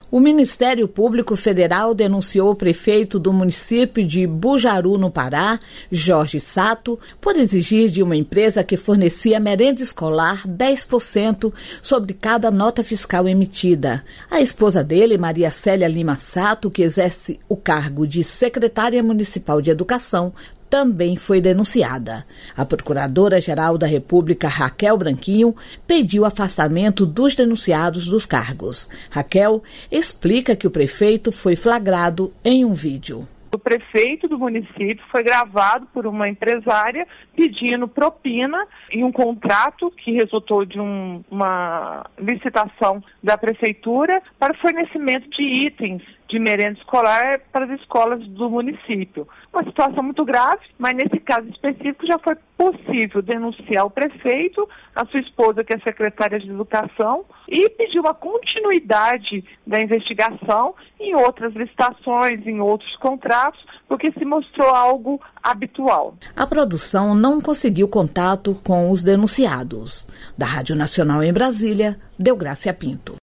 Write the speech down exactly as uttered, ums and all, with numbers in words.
O Ministério Público Federal denunciou o prefeito do município de Bujaru, no Pará, Jorge Sato, por exigir de uma empresa que fornecia merenda escolar dez por cento sobre cada nota fiscal emitida. A esposa dele, Maria Célia Lima Sato, que exerce o cargo de secretária municipal de educação, também foi denunciada. A Procuradora-Geral da República, Raquel Branquinho, pediu afastamento dos denunciados dos cargos. Raquel explica que o prefeito foi flagrado em um vídeo. O prefeito do município foi gravado por uma empresária pedindo propina em um contrato que resultou de um, uma licitação da prefeitura para fornecimento de itens de merenda escolar para as escolas do município. Uma situação muito grave, mas nesse caso específico já foi possível denunciar o prefeito, a sua esposa, que é secretária de Educação, e pedir uma continuidade da investigação em outras licitações, em outros contratos, porque se mostrou algo habitual. A produção não conseguiu contato com os denunciados. Da Rádio Nacional em Brasília, Deográcia Pinto.